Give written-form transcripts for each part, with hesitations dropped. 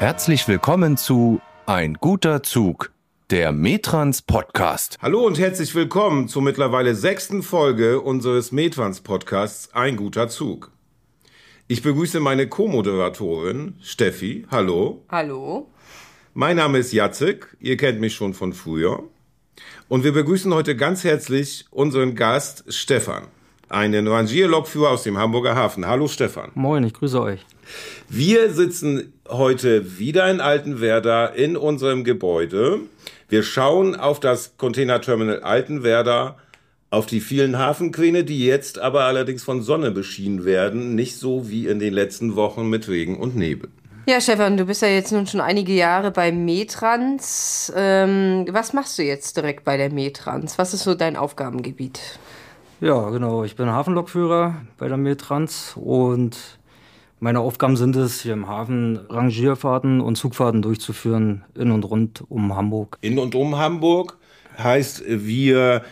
Herzlich willkommen zu Ein guter Zug, der Metrans Podcast. Hallo und herzlich willkommen zur mittlerweile 6. Folge unseres Metrans Podcasts Ein guter Zug. Ich begrüße meine Co-Moderatorin Steffi. Hallo. Hallo. Mein Name ist Jacek, ihr kennt mich schon von früher. Und wir begrüßen heute ganz herzlich unseren Gast Stefan, einen Rangierlokführer aus dem Hamburger Hafen. Hallo Stefan. Moin, ich grüße euch. Wir sitzen heute wieder in Altenwerda in unserem Gebäude. Wir schauen auf das Containerterminal Altenwerda, auf die vielen Hafenkähne, die jetzt aber allerdings von Sonne beschienen werden, nicht so wie in den letzten Wochen mit Regen und Nebel. Ja, Stefan, du bist ja jetzt nun schon einige Jahre bei Metrans. Was machst du jetzt direkt bei der Metrans? Was ist so dein Aufgabengebiet? Ja, genau. Ich bin Hafenlokführer bei der Metrans und meine Aufgaben sind es, hier im Hafen Rangierfahrten und Zugfahrten durchzuführen in und rund um Hamburg. In und um Hamburg heißt, wir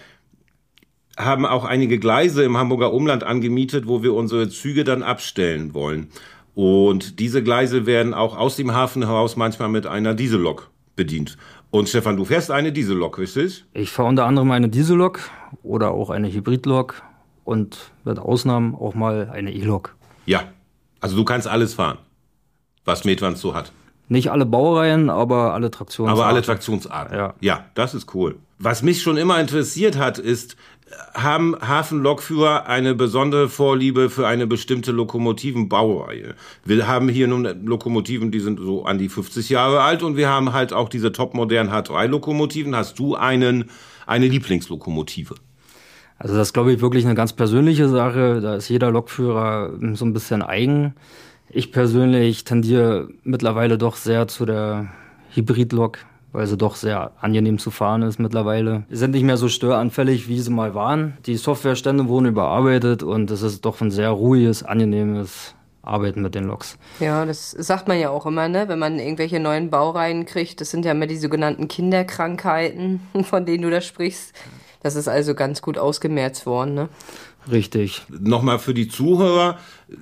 haben auch einige Gleise im Hamburger Umland angemietet, wo wir unsere Züge dann abstellen wollen. Und diese Gleise werden auch aus dem Hafen heraus manchmal mit einer Diesellok bedient. Und Stefan, du fährst eine Diesellok, richtig? Ich fahre unter anderem eine Diesellok oder auch eine Hybridlok und mit Ausnahmen auch mal eine E-Lok. Ja, also du kannst alles fahren, was Metrans so hat. Nicht alle Baureihen, aber alle Traktionsarten. Aber alle Traktionsarten. Ja. Ja, das ist cool. Was mich schon immer interessiert hat, ist, haben Hafenlokführer eine besondere Vorliebe für eine bestimmte Lokomotivenbaureihe? Wir haben hier nun Lokomotiven, die sind so an die 50 Jahre alt und wir haben halt auch diese topmodernen H3-Lokomotiven. Hast du eine Lieblingslokomotive? Also das ist, glaube ich, wirklich eine ganz persönliche Sache. Da ist jeder Lokführer so ein bisschen eigen. Ich persönlich tendiere mittlerweile doch sehr zu der Hybridlok, weil sie doch sehr angenehm zu fahren ist mittlerweile. Sie sind nicht mehr so störanfällig, wie sie mal waren. Die Softwarestände wurden überarbeitet und es ist doch ein sehr ruhiges, angenehmes Arbeiten mit den Loks. Ja, das sagt man ja auch immer, ne? Wenn man irgendwelche neuen Baureihen kriegt. Das sind ja immer die sogenannten Kinderkrankheiten, von denen du da sprichst. Das ist also ganz gut ausgemerzt worden, ne? Richtig. Nochmal für die Zuhörer,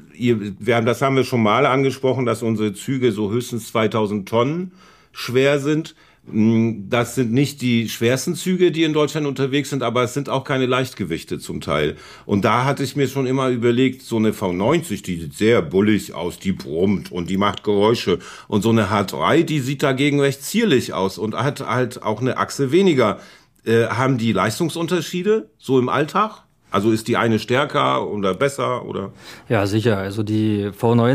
das haben wir schon mal angesprochen, dass unsere Züge so höchstens 2000 Tonnen schwer sind. Das sind nicht die schwersten Züge, die in Deutschland unterwegs sind, aber es sind auch keine Leichtgewichte zum Teil. Und da hatte ich mir schon immer überlegt, so eine V90, die sieht sehr bullig aus, die brummt und die macht Geräusche. Und so eine H3, die sieht dagegen recht zierlich aus und hat halt auch eine Achse weniger. Haben die Leistungsunterschiede so im Alltag? Also ist die eine stärker oder besser oder? Ja, sicher. Also die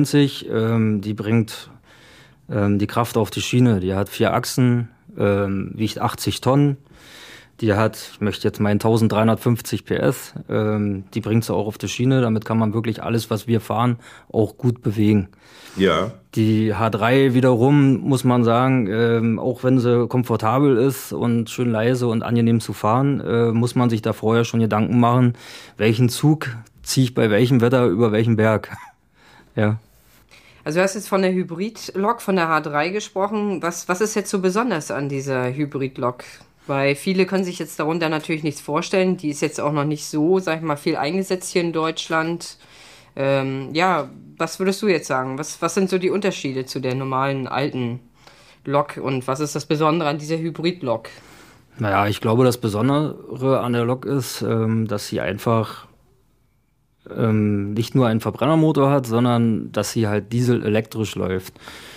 V90, die bringt die Kraft auf die Schiene. Die hat 4 Achsen, wiegt 80 Tonnen. Die hat, ich möchte jetzt meinen 1350 PS. Die bringt sie auch auf die Schiene. Damit kann man wirklich alles, was wir fahren, auch gut bewegen. Ja. Die H3 wiederum, muss man sagen, auch wenn sie komfortabel ist und schön leise und angenehm zu fahren, muss man sich da vorher schon Gedanken machen, welchen Zug ziehe ich bei welchem Wetter über welchen Berg. Ja. Also du hast jetzt von der Hybridlok, von der H3 gesprochen. Was ist jetzt so besonders an dieser Hybridlok? Weil viele können sich jetzt darunter natürlich nichts vorstellen. Die ist jetzt auch noch nicht so, sag ich mal, viel eingesetzt hier in Deutschland. Ja, was würdest du jetzt sagen? Was sind so die Unterschiede zu der normalen alten Lok und was ist das Besondere an dieser Hybridlok? Naja, ich glaube, das Besondere an der Lok ist, dass sie einfach nicht nur einen Verbrennermotor hat, sondern dass sie halt dieselelektrisch läuft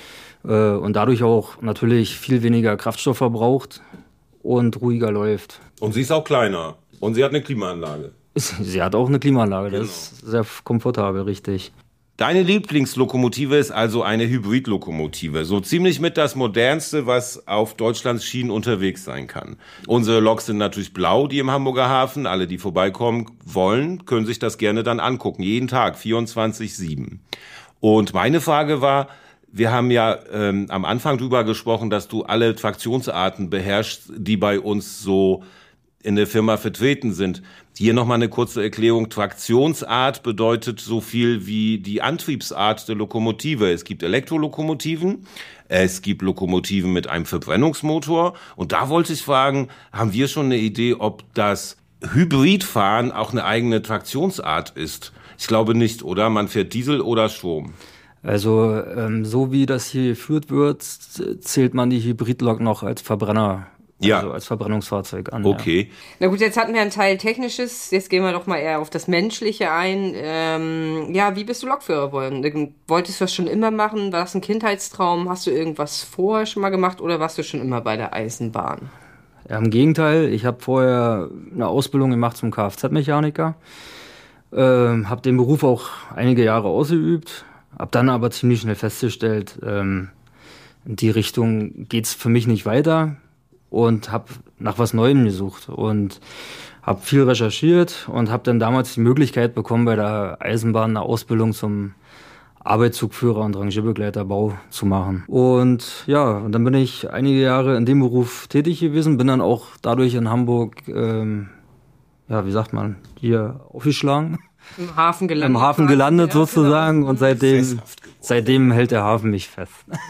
und dadurch auch natürlich viel weniger Kraftstoff verbraucht und ruhiger läuft. Und sie ist auch kleiner und sie hat eine Klimaanlage. Sie hat auch eine Klimaanlage, Genau. Das ist sehr komfortabel, richtig. Deine Lieblingslokomotive ist also eine Hybridlokomotive. So ziemlich mit das Modernste, was auf Deutschlands Schienen unterwegs sein kann. Unsere Loks sind natürlich blau, die im Hamburger Hafen. Alle, die vorbeikommen wollen, können sich das gerne dann angucken. Jeden Tag, 24/7. Und meine Frage war, wir haben ja am Anfang drüber gesprochen, dass du alle Traktionsarten beherrschst, die bei uns so in der Firma vertreten sind. Hier nochmal eine kurze Erklärung. Traktionsart bedeutet so viel wie die Antriebsart der Lokomotive. Es gibt Elektrolokomotiven, es gibt Lokomotiven mit einem Verbrennungsmotor. Und da wollte ich fragen, haben wir schon eine Idee, ob das Hybridfahren auch eine eigene Traktionsart ist? Ich glaube nicht, oder? Man fährt Diesel oder Strom. Also so wie das hier geführt wird, zählt man die Hybridlok noch als Verbrenner, also als Verbrennungsfahrzeug an. Okay. Ja. Na gut, jetzt hatten wir ein Teil Technisches, jetzt gehen wir doch mal eher auf das Menschliche ein. Wie bist du Lokführer geworden? Wolltest du das schon immer machen? War das ein Kindheitstraum? Hast du irgendwas vorher schon mal gemacht oder warst du schon immer bei der Eisenbahn? Ja, im Gegenteil, ich habe vorher eine Ausbildung gemacht zum Kfz-Mechaniker, habe den Beruf auch einige Jahre ausgeübt, habe dann aber ziemlich schnell festgestellt, in die Richtung geht's für mich nicht weiter und habe nach was Neuem gesucht und habe viel recherchiert und habe dann damals die Möglichkeit bekommen, bei der Eisenbahn eine Ausbildung zum Arbeitszugführer und Rangierbegleiterbau zu machen. Und ja, und dann bin ich einige Jahre in dem Beruf tätig gewesen, bin dann auch dadurch in Hamburg, hier aufgeschlagen. Im Hafen gelandet. Im Hafen gelandet sozusagen, genau. Und seitdem hält der Hafen mich fest.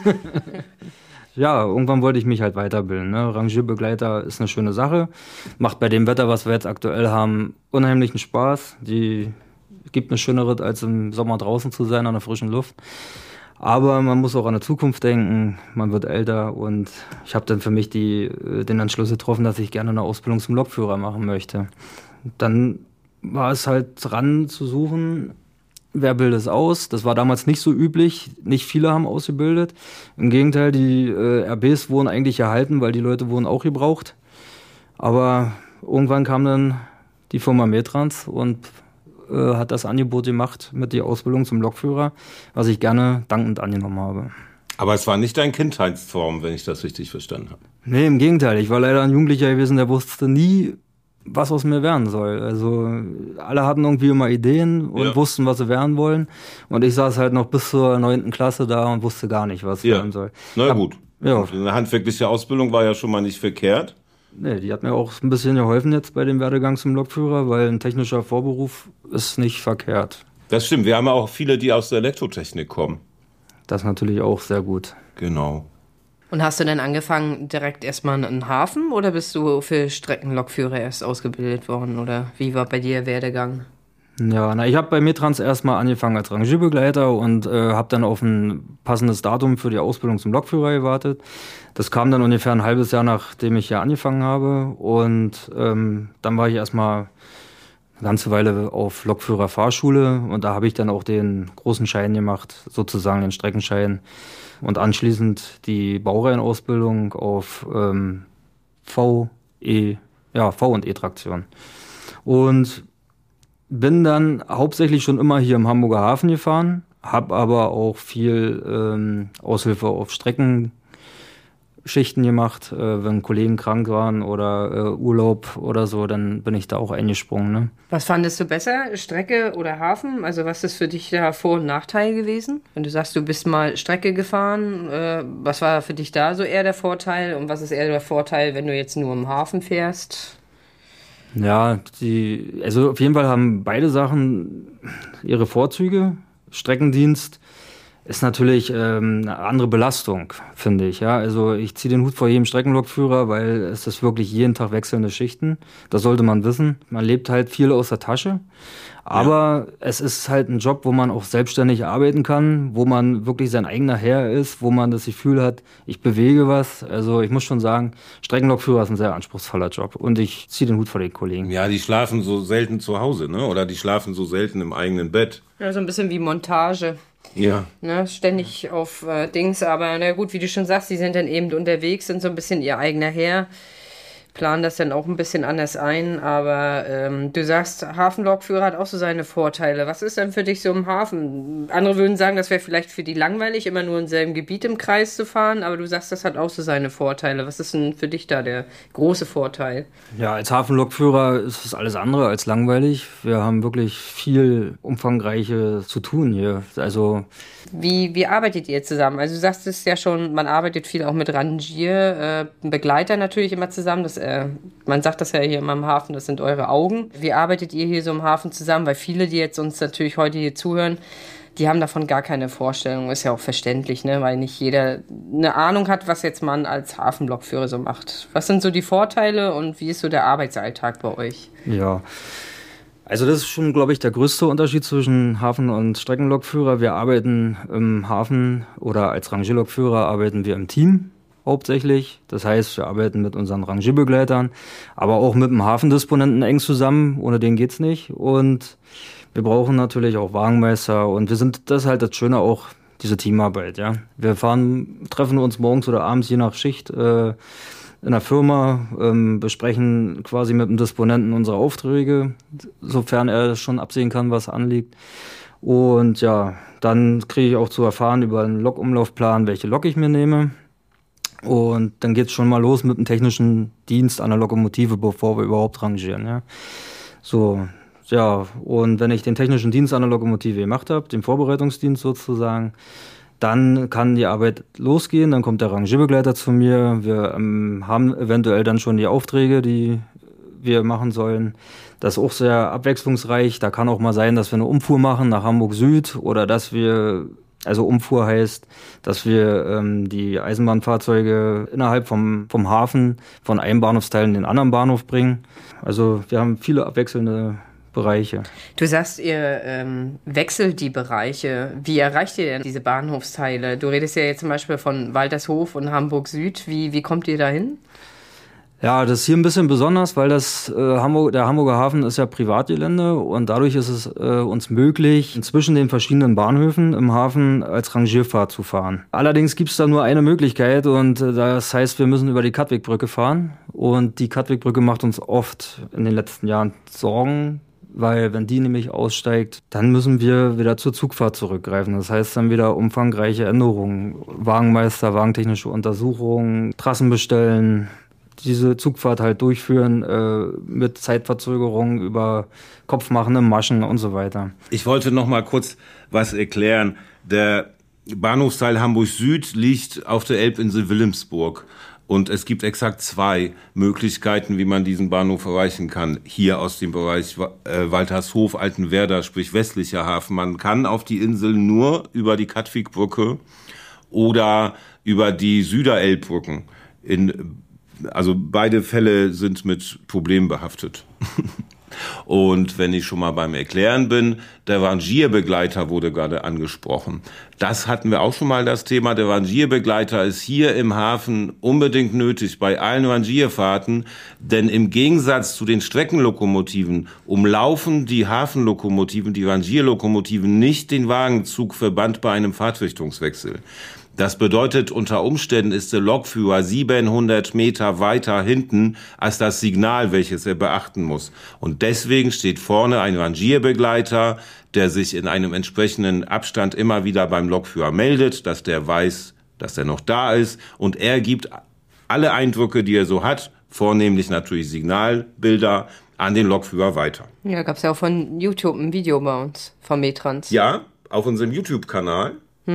Ja, irgendwann wollte ich mich halt weiterbilden. Ne? Rangierbegleiter ist eine schöne Sache, macht bei dem Wetter, was wir jetzt aktuell haben, unheimlichen Spaß. Gibt eine schönere, als im Sommer draußen zu sein, an der frischen Luft. Aber man muss auch an der Zukunft denken, man wird älter und ich habe dann für mich den Entschluss getroffen, dass ich gerne eine Ausbildung zum Lokführer machen möchte. Dann war es halt dran zu suchen, wer bildet es aus. Das war damals nicht so üblich, nicht viele haben ausgebildet. Im Gegenteil, die RBs wurden eigentlich erhalten, weil die Leute wurden auch gebraucht. Aber irgendwann kam dann die Firma Metrans und hat das Angebot gemacht mit der Ausbildung zum Lokführer, was ich gerne dankend angenommen habe. Aber es war nicht dein Kindheitstraum, wenn ich das richtig verstanden habe. Nee, im Gegenteil. Ich war leider ein Jugendlicher gewesen, der wusste nie, was aus mir werden soll. Also alle hatten irgendwie immer Ideen und wussten, was sie werden wollen. Und ich saß halt noch bis zur 9. Klasse da und wusste gar nicht, was werden soll. Na gut. Ja. Eine handwerkliche Ausbildung war ja schon mal nicht verkehrt. Nee, die hat mir auch ein bisschen geholfen jetzt bei dem Werdegang zum Lokführer, weil ein technischer Vorberuf ist nicht verkehrt. Das stimmt, wir haben ja auch viele, die aus der Elektrotechnik kommen. Das ist natürlich auch sehr gut. Genau. Und hast du denn angefangen direkt erstmal in einen Hafen oder bist du für Streckenlokführer erst ausgebildet worden? Oder wie war bei dir der Werdegang? Ja, ich habe bei Metrans erstmal angefangen als Rangierbegleiter und habe dann auf ein passendes Datum für die Ausbildung zum Lokführer gewartet. Das kam dann ungefähr ein halbes Jahr, nachdem ich hier angefangen habe. Und dann war ich erstmal eine ganze Weile auf Lokführerfahrschule und da habe ich dann auch den großen Schein gemacht, sozusagen den Streckenschein. Und anschließend die Baureihenausbildung auf V- und E-Traktion. Und bin dann hauptsächlich schon immer hier im Hamburger Hafen gefahren, habe aber auch viel Aushilfe auf Streckenschichten gemacht. Wenn Kollegen krank waren oder Urlaub oder so, dann bin ich da auch eingesprungen. Ne? Was fandest du besser, Strecke oder Hafen? Also was ist für dich der Vor- und Nachteil gewesen? Wenn du sagst, du bist mal Strecke gefahren, was war für dich da so eher der Vorteil und was ist eher der Vorteil, wenn du jetzt nur im Hafen fährst? Ja, also auf jeden Fall haben beide Sachen ihre Vorzüge. Streckendienst ist natürlich eine andere Belastung, finde ich. Ja, also ich ziehe den Hut vor jedem Streckenlokführer, weil es ist wirklich jeden Tag wechselnde Schichten. Das sollte man wissen. Man lebt halt viel aus der Tasche. Aber es ist halt ein Job, wo man auch selbstständig arbeiten kann, wo man wirklich sein eigener Herr ist, wo man das Gefühl hat, ich bewege was. Also ich muss schon sagen, Streckenlokführer ist ein sehr anspruchsvoller Job und ich ziehe den Hut vor den Kollegen. Ja, die schlafen so selten zu Hause, ne? Oder die schlafen so selten im eigenen Bett. Ja, so ein bisschen wie Montage. Ja. Ne, ständig auf Dings, aber na gut, wie du schon sagst, die sind dann eben unterwegs, sind so ein bisschen ihr eigener Herr. Planen das dann auch ein bisschen anders ein, aber du sagst, Hafenlokführer hat auch so seine Vorteile. Was ist denn für dich so im Hafen? Andere würden sagen, das wäre vielleicht für die langweilig, immer nur im selben Gebiet im Kreis zu fahren, aber du sagst, das hat auch so seine Vorteile. Was ist denn für dich da der große Vorteil? Ja, als Hafenlokführer ist es alles andere als langweilig. Wir haben wirklich viel Umfangreiches zu tun hier. Also Wie arbeitet ihr zusammen? Also du sagst es ja schon, man arbeitet viel auch mit Begleitern natürlich immer zusammen. Man sagt das ja hier immer im Hafen, das sind eure Augen. Wie arbeitet ihr hier so im Hafen zusammen? Weil viele, die jetzt uns natürlich heute hier zuhören, die haben davon gar keine Vorstellung. Ist ja auch verständlich, ne? Weil nicht jeder eine Ahnung hat, was jetzt man als Hafenlokführer so macht. Was sind so die Vorteile und wie ist so der Arbeitsalltag bei euch? ja, Also das ist schon, glaube ich, der größte Unterschied zwischen Hafen- und Streckenlokführer. Wir arbeiten im Hafen oder als Rangierlokführer arbeiten wir im Team hauptsächlich. Das heißt, wir arbeiten mit unseren Rangierbegleitern, aber auch mit dem Hafendisponenten eng zusammen. Ohne den geht's nicht. Und wir brauchen natürlich auch Wagenmeister. Und das ist halt das Schöne auch, diese Teamarbeit. Ja, wir treffen uns morgens oder abends je nach Schicht in der Firma, besprechen quasi mit dem Disponenten unsere Aufträge, sofern er schon absehen kann, was anliegt. Und ja, dann kriege ich auch zu erfahren über einen Lokumlaufplan, welche Lok ich mir nehme. Und dann geht's schon mal los mit dem technischen Dienst an der Lokomotive, bevor wir überhaupt rangieren. Ja. So, ja, und wenn ich den technischen Dienst an der Lokomotive gemacht habe, den Vorbereitungsdienst sozusagen, dann kann die Arbeit losgehen, dann kommt der Rangierbegleiter zu mir. Wir haben eventuell dann schon die Aufträge, die wir machen sollen. Das ist auch sehr abwechslungsreich. Da kann auch mal sein, dass wir eine Umfuhr machen nach Hamburg Süd oder dass wir, also Umfuhr heißt, dass wir die Eisenbahnfahrzeuge innerhalb vom Hafen von einem Bahnhofsteil in den anderen Bahnhof bringen. Also wir haben viele abwechselnde Bereiche. Du sagst, ihr wechselt die Bereiche. Wie erreicht ihr denn diese Bahnhofsteile? Du redest ja jetzt zum Beispiel von Waltershof und Hamburg Süd. Wie kommt ihr da hin? Ja, das ist hier ein bisschen besonders, weil der Hamburger Hafen ist ja Privatgelände und dadurch ist es uns möglich, zwischen den verschiedenen Bahnhöfen im Hafen als Rangierfahrt zu fahren. Allerdings gibt es da nur eine Möglichkeit und das heißt, wir müssen über die Katwigbrücke fahren und die Katwigbrücke macht uns oft in den letzten Jahren Sorgen, weil wenn die nämlich aussteigt, dann müssen wir wieder zur Zugfahrt zurückgreifen. Das heißt dann wieder umfangreiche Änderungen, Wagenmeister, wagentechnische Untersuchungen, Trassen bestellen, diese Zugfahrt halt durchführen mit Zeitverzögerungen über kopfmachende Maschen und so weiter. Ich wollte noch mal kurz was erklären. Der Bahnhofsteil Hamburg Süd liegt auf der Elbinsel Wilhelmsburg. Und es gibt exakt 2 Möglichkeiten, wie man diesen Bahnhof erreichen kann. Hier aus dem Bereich Waltershof, Altenwerder, sprich westlicher Hafen. Man kann auf die Insel nur über die Katwigbrücke oder über die Süderelbbrücken. Also beide Fälle sind mit Problemen behaftet. Und wenn ich schon mal beim Erklären bin, der Rangierbegleiter wurde gerade angesprochen. Das hatten wir auch schon mal, das Thema. Der Rangierbegleiter ist hier im Hafen unbedingt nötig bei allen Rangierfahrten, denn im Gegensatz zu den Streckenlokomotiven umlaufen die Hafenlokomotiven, die Rangierlokomotiven nicht den Wagenzugverband bei einem Fahrtrichtungswechsel. Das bedeutet, unter Umständen ist der Lokführer 700 Meter weiter hinten als das Signal, welches er beachten muss. Und deswegen steht vorne ein Rangierbegleiter, der sich in einem entsprechenden Abstand immer wieder beim Lokführer meldet, dass der weiß, dass er noch da ist. Und er gibt alle Eindrücke, die er so hat, vornehmlich natürlich Signalbilder, an den Lokführer weiter. Ja, gab's ja auch von YouTube ein Video bei uns, von Metrans. Ja, auf unserem YouTube-Kanal.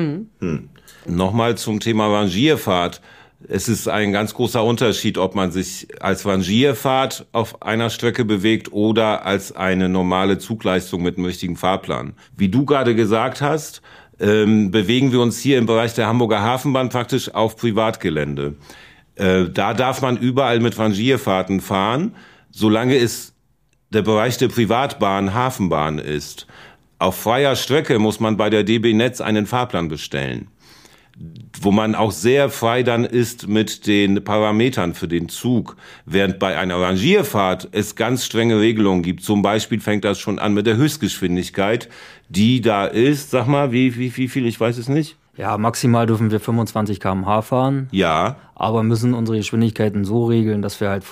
Nochmal zum Thema Rangierfahrt. Es ist ein ganz großer Unterschied, ob man sich als Rangierfahrt auf einer Strecke bewegt oder als eine normale Zugleistung mit einem richtigen Fahrplan. Wie du gerade gesagt hast, bewegen wir uns hier im Bereich der Hamburger Hafenbahn praktisch auf Privatgelände. Da darf man überall mit Rangierfahrten fahren, solange es der Bereich der Privatbahn Hafenbahn ist. Auf freier Strecke muss man bei der DB Netz einen Fahrplan bestellen, wo man auch sehr frei dann ist mit den Parametern für den Zug. Während bei einer Rangierfahrt es ganz strenge Regelungen gibt. Zum Beispiel fängt das schon an mit der Höchstgeschwindigkeit, die da ist. Sag mal, wie viel, ich weiß es nicht. Ja, maximal dürfen wir 25 km/h fahren. Ja. Aber müssen unsere Geschwindigkeiten so regeln, dass wir halt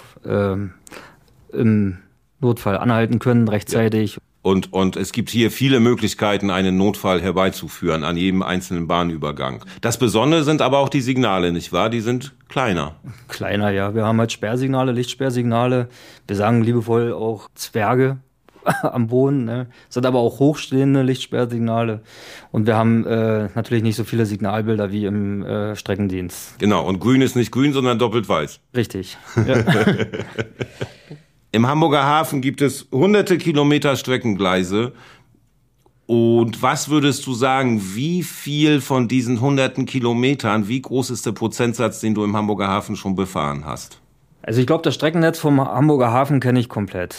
im Notfall anhalten können rechtzeitig. Ja. Und es gibt hier viele Möglichkeiten, einen Notfall herbeizuführen an jedem einzelnen Bahnübergang. Das Besondere sind aber auch die Signale, nicht wahr? Die sind kleiner. Kleiner, ja. Wir haben halt Sperrsignale, Lichtsperrsignale. Wir sagen liebevoll auch Zwerge am Boden. Ne? Das sind aber auch hochstehende Lichtsperrsignale. Und wir haben natürlich nicht so viele Signalbilder wie im Streckendienst. Genau, und grün ist nicht grün, sondern doppelt weiß. Richtig. Ja. Im Hamburger Hafen gibt es hunderte Kilometer Streckengleise. Und was würdest du sagen, wie viel von diesen hunderten Kilometern, wie groß ist der Prozentsatz, den du im Hamburger Hafen schon befahren hast? Also ich glaube, das Streckennetz vom Hamburger Hafen kenne ich komplett.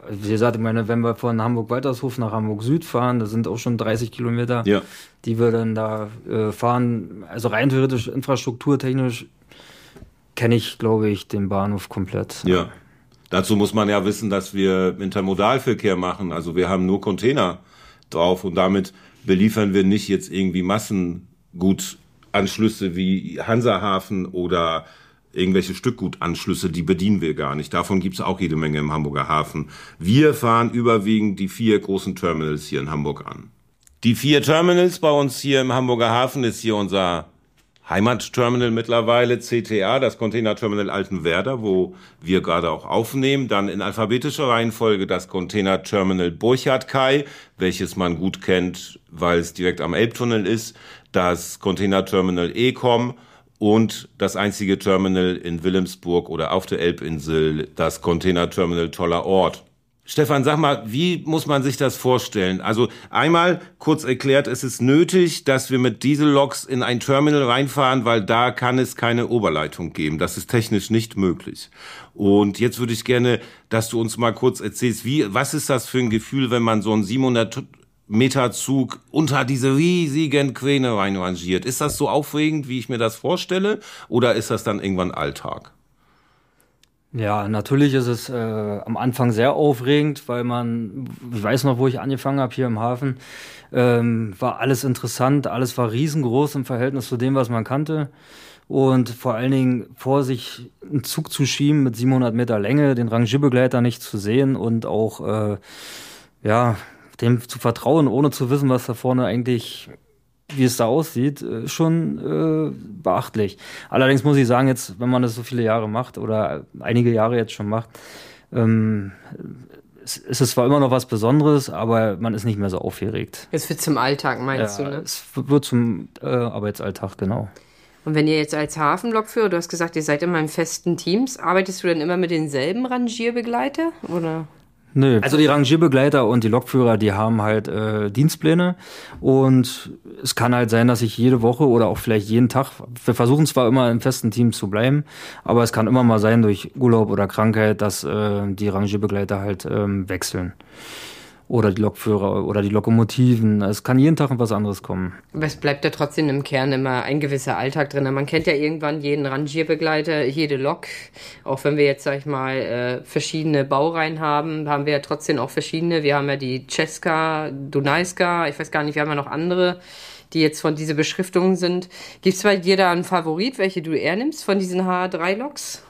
wie gesagt, ich meine, wenn wir von Hamburg-Waltershof nach Hamburg Süd fahren, das sind auch schon 30 Kilometer, die wir dann da fahren. Also rein theoretisch, infrastrukturtechnisch kenne ich, glaube ich, den Bahnhof komplett. Ja. Dazu muss man ja wissen, dass wir Intermodalverkehr machen. Also wir haben nur Container drauf und damit beliefern wir nicht jetzt irgendwie Massengutanschlüsse wie Hansahafen oder irgendwelche Stückgutanschlüsse, die bedienen wir gar nicht. Davon gibt es auch jede Menge im Hamburger Hafen. Wir fahren überwiegend die 4 großen Terminals hier in Hamburg an. Die 4 Terminals bei uns hier im Hamburger Hafen ist hier unser Heimatterminal mittlerweile, CTA, das Containerterminal Altenwerder, wo wir gerade auch aufnehmen. Dann in alphabetischer Reihenfolge das Containerterminal Burchard-Kai, welches man gut kennt, weil es direkt am Elbtunnel ist. Das Containerterminal Ecom und das einzige Terminal in Wilhelmsburg oder auf der Elbinsel, das Containerterminal Toller Ort. Stefan, sag mal, wie muss man sich das vorstellen? Also einmal kurz erklärt, es ist nötig, dass wir mit Dieselloks in ein Terminal reinfahren, weil da kann es keine Oberleitung geben. Das ist technisch nicht möglich. Und jetzt würde ich gerne, dass du uns mal kurz erzählst, was ist das für ein Gefühl, wenn man so einen 700 Meter Zug unter diese riesigen Kräne reinrangiert? Ist das so aufregend, wie ich mir das vorstelle? Oder ist das dann irgendwann Alltag? Ja, natürlich ist es am Anfang sehr aufregend, weil ich weiß noch, wo ich angefangen habe hier im Hafen, war alles interessant, alles war riesengroß im Verhältnis zu dem, was man kannte. Und vor allen Dingen vor sich einen Zug zu schieben mit 700 Meter Länge, den Rangierbegleiter nicht zu sehen und auch, dem zu vertrauen, ohne zu wissen, was da vorne eigentlich, wie es da aussieht, schon beachtlich. Allerdings muss ich sagen, jetzt, wenn man das so viele Jahre macht oder einige Jahre jetzt schon macht, es ist zwar immer noch was Besonderes, aber man ist nicht mehr so aufgeregt. Es wird zum Alltag, meinst du, ne? Es wird zum Arbeitsalltag, genau. Und wenn ihr jetzt als Hafenlokführer, du hast gesagt, ihr seid immer in festen Teams, arbeitest du dann immer mit denselben Rangierbegleiter, oder? Nö, also die Rangierbegleiter und die Lokführer, die haben halt Dienstpläne und es kann halt sein, dass ich jede Woche oder auch vielleicht jeden Tag, wir versuchen zwar immer im festen Team zu bleiben, aber es kann immer mal sein durch Urlaub oder Krankheit, dass die Rangierbegleiter halt wechseln. Oder die Lokführer oder die Lokomotiven. Es kann jeden Tag was anderes kommen. Aber es bleibt ja trotzdem im Kern immer ein gewisser Alltag drin. Man kennt ja irgendwann jeden Rangierbegleiter, jede Lok. Auch wenn wir jetzt, sag ich mal, verschiedene Baureihen haben, haben wir ja trotzdem auch verschiedene. Wir haben ja die Cesca, Dunajska, ich weiß gar nicht, wir haben ja noch andere, die jetzt von dieser Beschriftung sind. Gibt es bei dir da einen Favorit, welche du eher nimmst von diesen H3-Loks?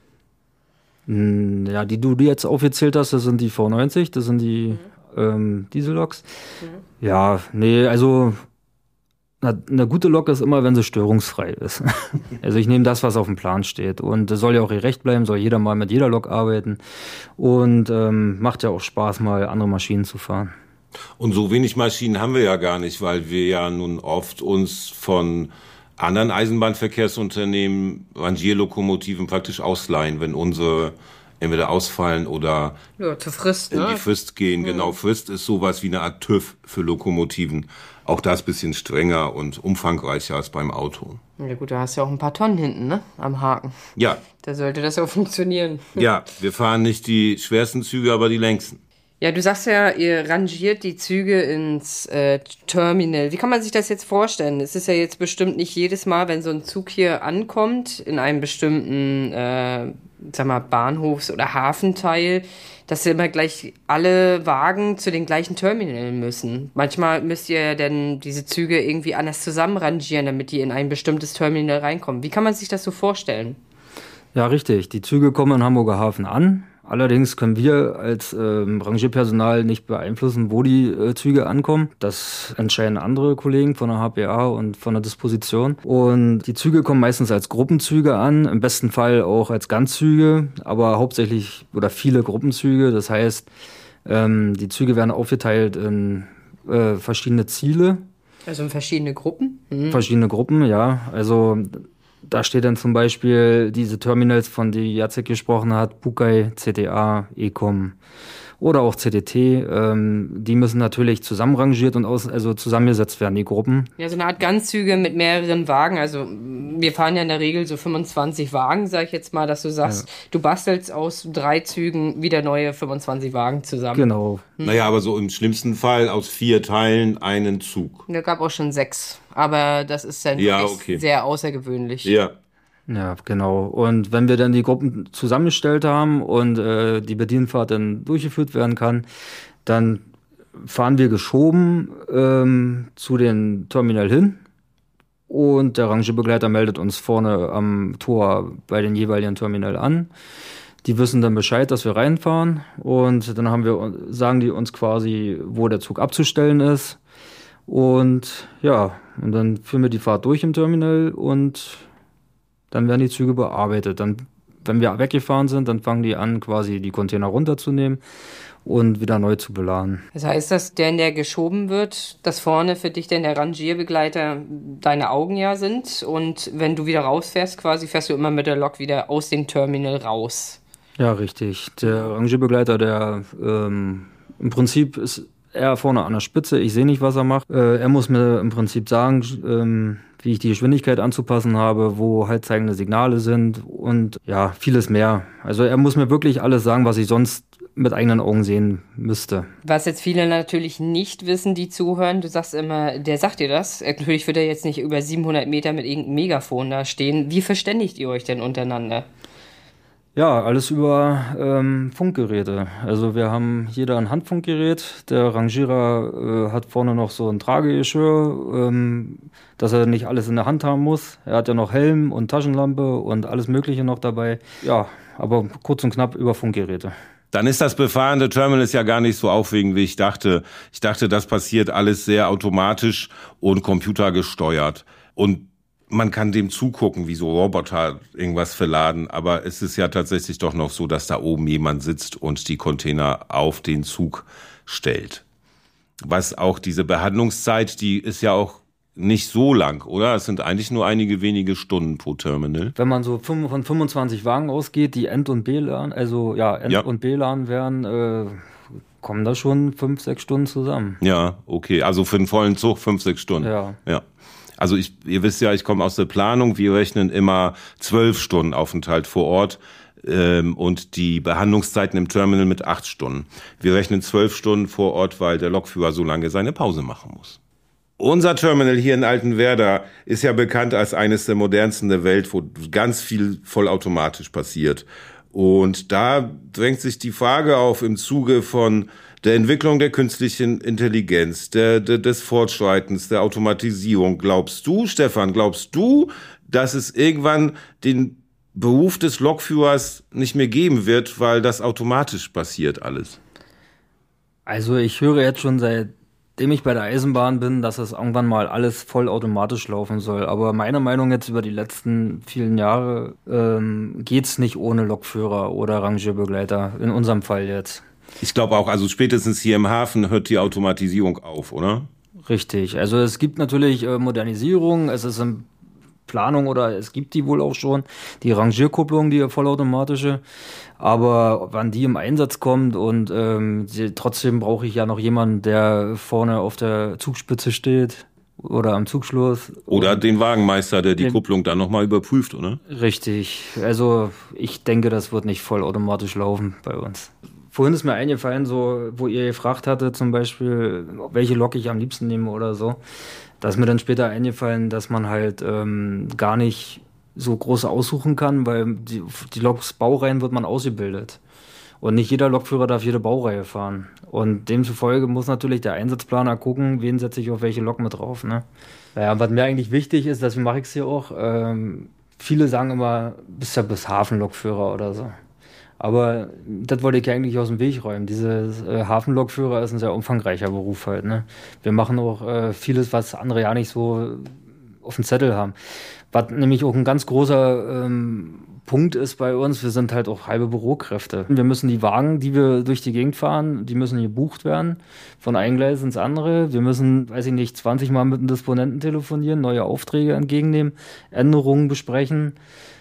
Ja, die du jetzt aufgezählt hast, das sind die V90, das sind die Dieselloks. Ja, nee, also eine gute Lok ist immer, wenn sie störungsfrei ist. Also ich nehme das, was auf dem Plan steht. Und es soll ja auch ihr Recht bleiben, soll jeder mal mit jeder Lok arbeiten. Und macht ja auch Spaß, mal andere Maschinen zu fahren. Und so wenig Maschinen haben wir ja gar nicht, weil wir ja nun oft uns von anderen Eisenbahnverkehrsunternehmen Rangierlokomotiven praktisch ausleihen, wenn unsere entweder ausfallen oder zur Frist, in die Frist gehen. Genau, Frist ist sowas wie eine Art TÜV für Lokomotiven. Auch das bisschen strenger und umfangreicher als beim Auto. Ja gut, da hast du ja auch ein paar Tonnen hinten, ne? Am Haken. Ja. Da sollte das auch funktionieren. Ja, wir fahren nicht die schwersten Züge, aber die längsten. Ja, du sagst ja, ihr rangiert die Züge ins Terminal. Wie kann man sich das jetzt vorstellen? Es ist ja jetzt bestimmt nicht jedes Mal, wenn so ein Zug hier ankommt, in einem bestimmten, Bahnhofs- oder Hafenteil, dass immer gleich alle Wagen zu den gleichen Terminal müssen. Manchmal müsst ihr ja dann diese Züge irgendwie anders zusammen rangieren, damit die in ein bestimmtes Terminal reinkommen. Wie kann man sich das so vorstellen? Ja, richtig. Die Züge kommen im Hamburger Hafen an. Allerdings können wir als Rangierpersonal nicht beeinflussen, wo die Züge ankommen. Das entscheiden andere Kollegen von der HPA und von der Disposition. Und die Züge kommen meistens als Gruppenzüge an, im besten Fall auch als Ganzzüge, aber hauptsächlich oder viele Gruppenzüge. Das heißt, die Züge werden aufgeteilt in verschiedene Ziele. Also in verschiedene Gruppen? Mhm. Verschiedene Gruppen, ja. Also da steht dann zum Beispiel diese Terminals, von denen Jacek gesprochen hat, Bukai, CTA, Ecom oder auch CTT. Die müssen natürlich zusammenrangiert und zusammengesetzt werden, die Gruppen. Ja, so eine Art Ganzzüge mit mehreren Wagen, also wir fahren ja in der Regel so 25 Wagen, sag ich jetzt mal, dass du sagst, du bastelst aus 3 Zügen wieder neue 25 Wagen zusammen. Genau. Naja, aber so im schlimmsten Fall aus 4 Teilen einen Zug. Da gab auch schon 6, aber das ist dann wirklich sehr außergewöhnlich. Ja. Ja, genau. Und wenn wir dann die Gruppen zusammengestellt haben und die Bedienfahrt dann durchgeführt werden kann, dann fahren wir geschoben zu den Terminal hin und der Rangierbegleiter meldet uns vorne am Tor bei den jeweiligen Terminal an. Die wissen dann Bescheid, dass wir reinfahren und dann sagen die uns quasi, wo der Zug abzustellen ist. Und ja, und dann führen wir die Fahrt durch im Terminal und dann werden die Züge bearbeitet. Dann, wenn wir weggefahren sind, dann fangen die an, quasi die Container runterzunehmen und wieder neu zu beladen. Das heißt, dass der geschoben wird, dass vorne für dich denn der Rangierbegleiter deine Augen ja sind und wenn du wieder rausfährst, quasi fährst du immer mit der Lok wieder aus dem Terminal raus. Ja, richtig. Der Rangierbegleiter, der im Prinzip ist er vorne an der Spitze. Ich sehe nicht, was er macht. Er muss mir im Prinzip sagen, wie ich die Geschwindigkeit anzupassen habe, wo halt zeigende Signale sind und ja, vieles mehr. Also er muss mir wirklich alles sagen, was ich sonst mit eigenen Augen sehen müsste. Was jetzt viele natürlich nicht wissen, die zuhören, du sagst immer, der sagt dir das. Natürlich wird er jetzt nicht über 700 Meter mit irgendeinem Megafon da stehen. Wie verständigt ihr euch denn untereinander? Ja, alles über Funkgeräte. Also wir haben jeder ein Handfunkgerät. Der Rangierer hat vorne noch so ein Tragegeschirr, dass er nicht alles in der Hand haben muss. Er hat ja noch Helm und Taschenlampe und alles Mögliche noch dabei. Ja, aber kurz und knapp über Funkgeräte. Dann ist das befahrene Terminal ja gar nicht so aufregend, wie ich dachte. Ich dachte, das passiert alles sehr automatisch und computergesteuert. Und man kann dem zugucken, wie so Roboter irgendwas verladen. Aber es ist ja tatsächlich doch noch so, dass da oben jemand sitzt und die Container auf den Zug stellt. Was auch diese Behandlungszeit, die ist ja auch nicht so lang, oder? Es sind eigentlich nur einige wenige Stunden pro Terminal. Wenn man so von 25 Wagen ausgeht, die End- und B-LAN, und B-LAN wären, kommen da schon 5-6 Stunden zusammen. Ja, okay. Also für einen vollen Zug 5-6 Stunden. Ja. Also ihr wisst ja, ich komme aus der Planung. Wir rechnen immer 12 Stunden Aufenthalt vor Ort und die Behandlungszeiten im Terminal mit 8 Stunden. Wir rechnen 12 Stunden vor Ort, weil der Lokführer so lange seine Pause machen muss. Unser Terminal hier in Altenwerder ist ja bekannt als eines der modernsten der Welt, wo ganz viel vollautomatisch passiert. Und da drängt sich die Frage auf im Zuge von der Entwicklung der künstlichen Intelligenz, des Fortschreitens, der Automatisierung. Glaubst du, Stefan, dass es irgendwann den Beruf des Lokführers nicht mehr geben wird, weil das automatisch passiert alles? Also ich höre jetzt schon seitdem ich bei der Eisenbahn bin, dass es irgendwann mal alles vollautomatisch laufen soll. Aber meiner Meinung jetzt über die letzten vielen Jahre geht's nicht ohne Lokführer oder Rangierbegleiter, in unserem Fall jetzt. Ich glaube auch, also spätestens hier im Hafen hört die Automatisierung auf, oder? Richtig, also es gibt natürlich Modernisierung, es ist in Planung oder es gibt die wohl auch schon, die Rangierkupplung, die vollautomatische, aber wann die im Einsatz kommt und trotzdem brauche ich ja noch jemanden, der vorne auf der Zugspitze steht oder am Zugschluss. Oder den Wagenmeister, der die Kupplung dann nochmal überprüft, oder? Richtig, also ich denke, das wird nicht vollautomatisch laufen bei uns. Vorhin ist mir eingefallen, so, wo ihr gefragt hattet, zum Beispiel, welche Lok ich am liebsten nehme oder so. Da ist mir dann später eingefallen, dass man halt gar nicht so groß aussuchen kann, weil die Loks-Baureihen wird man ausgebildet. Und nicht jeder Lokführer darf jede Baureihe fahren. Und demzufolge muss natürlich der Einsatzplaner gucken, wen setze ich auf welche Lok mit drauf. Ne? Naja, was mir eigentlich wichtig ist, deswegen mache ich es hier auch, viele sagen immer, bist ja bis Hafenlokführer oder so. Aber das wollte ich eigentlich aus dem Weg räumen. Diese Hafenlokführer ist ein sehr umfangreicher Beruf halt. Ne? Wir machen auch vieles, was andere ja nicht so auf dem Zettel haben. Was nämlich auch ein ganz großer Punkt ist bei uns, wir sind halt auch halbe Bürokräfte. Wir müssen die Wagen, die wir durch die Gegend fahren, die müssen gebucht werden, von einem Gleis ins andere. Wir müssen, 20 Mal mit dem Disponenten telefonieren, neue Aufträge entgegennehmen, Änderungen besprechen,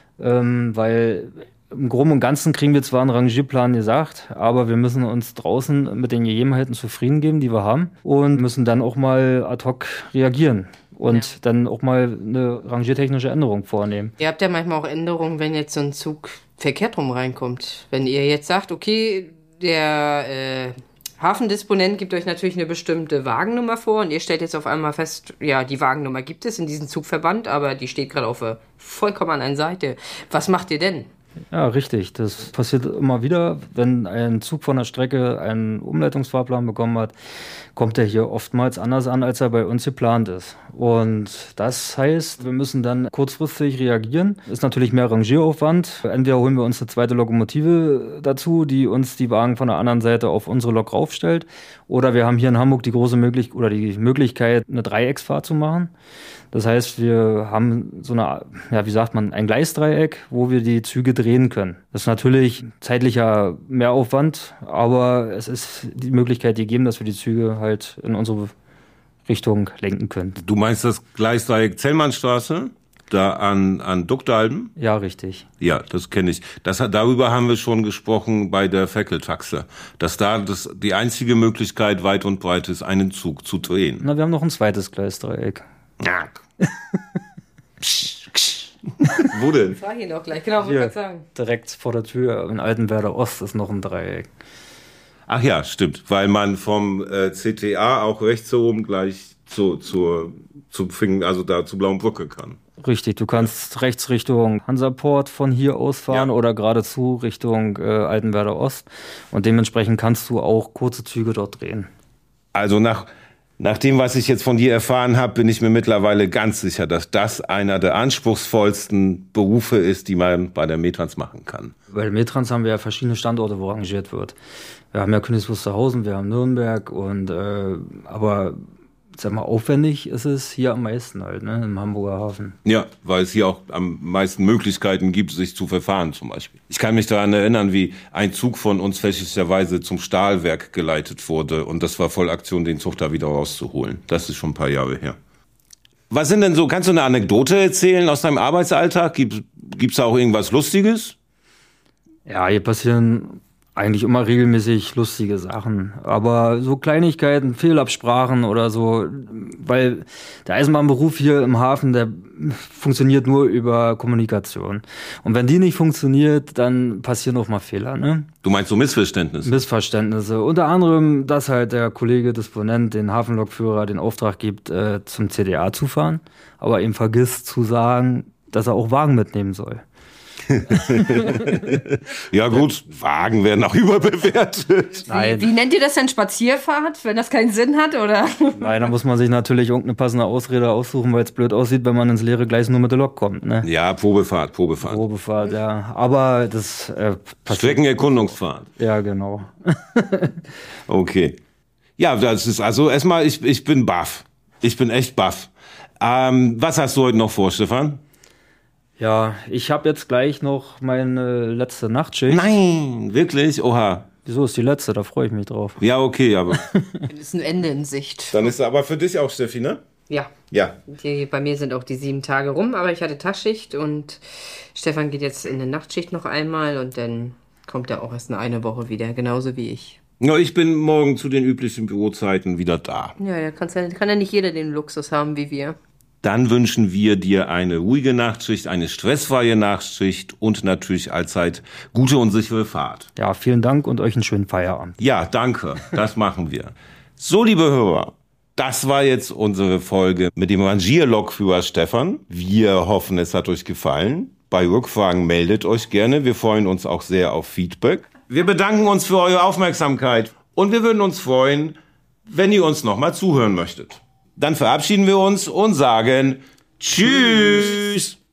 weil im Groben und Ganzen kriegen wir zwar einen Rangierplan gesagt, aber wir müssen uns draußen mit den Gegebenheiten zufrieden geben, die wir haben und müssen dann auch mal ad hoc reagieren. und dann auch mal eine rangiertechnische Änderung vornehmen. Ihr habt ja manchmal auch Änderungen, wenn jetzt so ein Zug verkehrt rum reinkommt. Wenn ihr jetzt sagt, okay, der Hafendisponent gibt euch natürlich eine bestimmte Wagennummer vor und ihr stellt jetzt auf einmal fest, ja, die Wagennummer gibt es in diesem Zugverband, aber die steht gerade auf der vollkommen anderen Seite. Was macht ihr denn? Ja, richtig. Das passiert immer wieder, wenn ein Zug von der Strecke einen Umleitungsfahrplan bekommen hat, kommt er hier oftmals anders an, als er bei uns geplant ist. Und das heißt, wir müssen dann kurzfristig reagieren. Ist natürlich mehr Rangieraufwand. Entweder holen wir uns eine zweite Lokomotive dazu, die uns die Wagen von der anderen Seite auf unsere Lok raufstellt. Oder wir haben hier in Hamburg die Möglichkeit, eine Dreiecksfahrt zu machen. Das heißt, wir haben so eine, ja, wie sagt man, ein Gleisdreieck, wo wir die Züge drehen können. Das ist natürlich zeitlicher Mehraufwand, aber es ist die Möglichkeit gegeben, dass wir die Züge halt in unsere Richtung lenken können. Du meinst das Gleisdreieck Zellmannstraße? Da an Duckdalben? Ja, richtig. Ja, das kenne ich. Darüber haben wir schon gesprochen bei der Fackeltaxe. Dass da die einzige Möglichkeit weit und breit ist, einen Zug zu drehen. Na, wir haben noch ein zweites Gleisdreieck. Ja. Wo denn? Ich frage ihn auch gleich, genau, wollte ich gerade sagen. Direkt vor der Tür in Altenwerder Ost ist noch ein Dreieck. Ach ja, stimmt, weil man vom CTA auch rechts oben gleich zur Blauen Brücke kann. Richtig, du kannst rechts Richtung Hansaport von hier aus fahren oder geradezu Richtung Altenwerder Ost und dementsprechend kannst du auch kurze Züge dort drehen. Also nach dem, was ich jetzt von dir erfahren habe, bin ich mir mittlerweile ganz sicher, dass das einer der anspruchsvollsten Berufe ist, die man bei der Metrans machen kann. Bei der Metrans haben wir ja verschiedene Standorte, wo rangiert wird. Wir haben ja Königs Wusterhausen, wir haben Nürnberg und aber sag mal, aufwendig ist es hier am meisten halt, ne, im Hamburger Hafen. Ja, weil es hier auch am meisten Möglichkeiten gibt, sich zu verfahren zum Beispiel. Ich kann mich daran erinnern, wie ein Zug von uns fälschlicherweise zum Stahlwerk geleitet wurde und das war voll Aktion, den Zug da wieder rauszuholen. Das ist schon ein paar Jahre her. Was sind denn so, kannst du eine Anekdote erzählen aus deinem Arbeitsalltag? Gibt's da auch irgendwas Lustiges? Ja, hier passieren eigentlich immer regelmäßig lustige Sachen, aber so Kleinigkeiten, Fehlabsprachen oder so, weil der Eisenbahnberuf hier im Hafen, der funktioniert nur über Kommunikation. Und wenn die nicht funktioniert, dann passieren auch mal Fehler, ne? Du meinst so Missverständnisse? Missverständnisse. Unter anderem, dass halt der Kollege Disponent den Hafenlokführer den Auftrag gibt, zum CDA zu fahren, aber ihm vergisst zu sagen, dass er auch Wagen mitnehmen soll. Ja gut, Wagen werden auch überbewertet. Wie nennt ihr das denn, Spazierfahrt, wenn das keinen Sinn hat, oder? Nein, da muss man sich natürlich irgendeine passende Ausrede aussuchen, weil es blöd aussieht, wenn man ins leere Gleis nur mit der Lok kommt, ne? Ja, Probefahrt, ja. Aber das Streckenerkundungsfahrt. Ja, genau. Okay. Ja, das ist also erstmal, ich bin baff. Ich bin echt baff. Was hast du heute noch vor, Stefan? Ja, ich habe jetzt gleich noch meine letzte Nachtschicht. Nein, wirklich? Oha. Wieso ist die letzte? Da freue ich mich drauf. Ja, okay, aber... Dann ist ein Ende in Sicht. Dann ist aber für dich auch, Steffi, ne? Ja. Ja. Bei mir sind auch die 7 Tage rum, aber ich hatte Tagschicht und Stefan geht jetzt in eine Nachtschicht noch einmal und dann kommt er auch erst in eine Woche wieder, genauso wie ich. Ja, ich bin morgen zu den üblichen Bürozeiten wieder da. Ja, da kann ja nicht jeder den Luxus haben wie wir. Dann wünschen wir dir eine ruhige Nachtschicht, eine stressfreie Nachtschicht und natürlich allzeit gute und sichere Fahrt. Ja, vielen Dank und euch einen schönen Feierabend. Ja, danke. Das machen wir. So, liebe Hörer, das war jetzt unsere Folge mit dem Rangierlokführer Stefan. Wir hoffen, es hat euch gefallen. Bei Rückfragen meldet euch gerne. Wir freuen uns auch sehr auf Feedback. Wir bedanken uns für eure Aufmerksamkeit und wir würden uns freuen, wenn ihr uns nochmal zuhören möchtet. Dann verabschieden wir uns und sagen Tschüss.